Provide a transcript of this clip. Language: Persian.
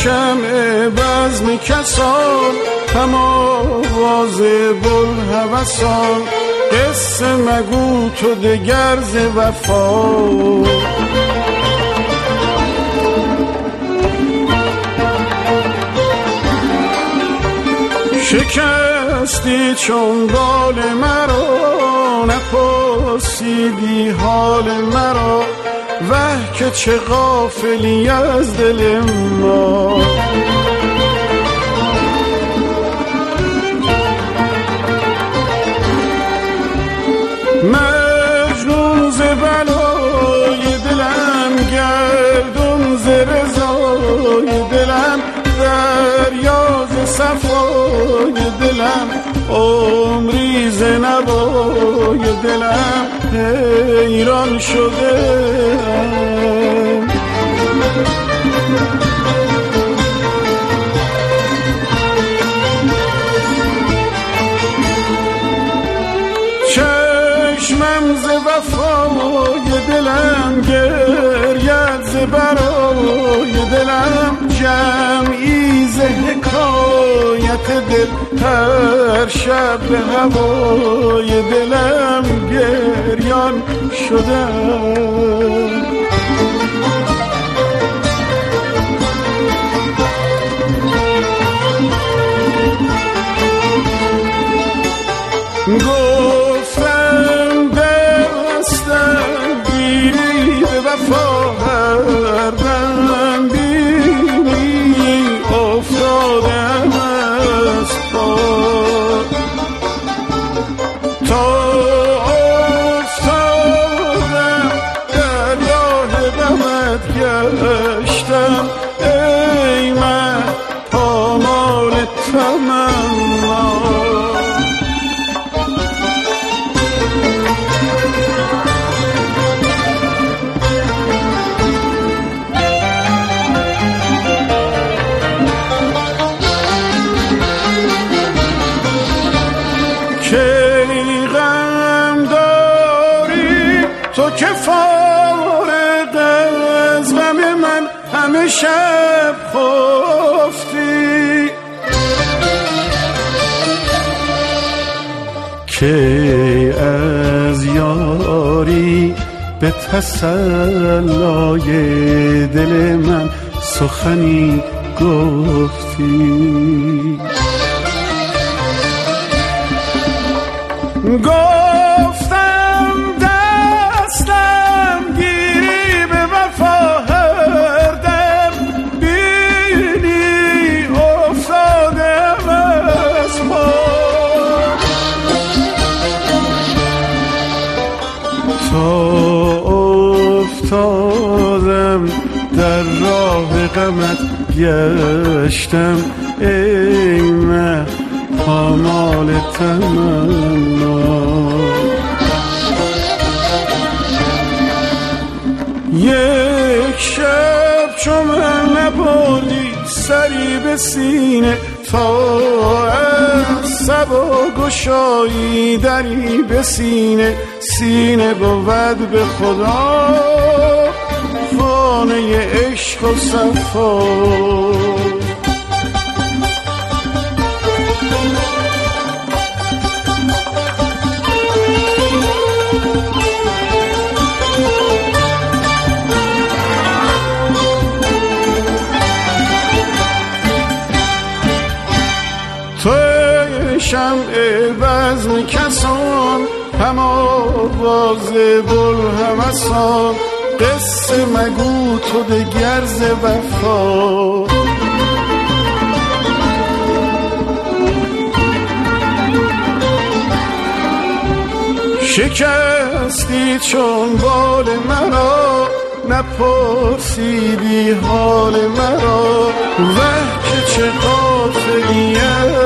شمع بزم کسان هم آواز بوالهوسان قصه مگو تو دگر ز وفا شکستی چون بال مرا نپرسیدی حال مرا وه که چه غافلی از دل ما مجنون ز بلای دلم گردون ز رضای دلم دریا ز صفای دلم عمری ز نوای دلم حیران شده چشمم ز وفای دلم گرید ز برای دلم جمعی ز حکایت دل هر شب به هوای دلم گریان شدم گفتم دستم گیری به وفا هر دم بینی افتادم از پا تا افتادم در راه غمت گشتم ای من پامال تمنا تو که فارغ از غم من همه شب خفتی که از یاری به تسلای دل من سخنی گفتی افتادم در راه غمت گشتم ای من پامال تمنا یک شب چو من نبردی سری به سینه تا از صبا گشایی دری به سینه سینه بود به خدا خانه عشق و صفا توی شمع بزم کسان هم آواز بوالهوسان قصه مگو تو دگر ز وفا شکستی چون بال مرا نپرسیدی حال مرا وه که چه غافلی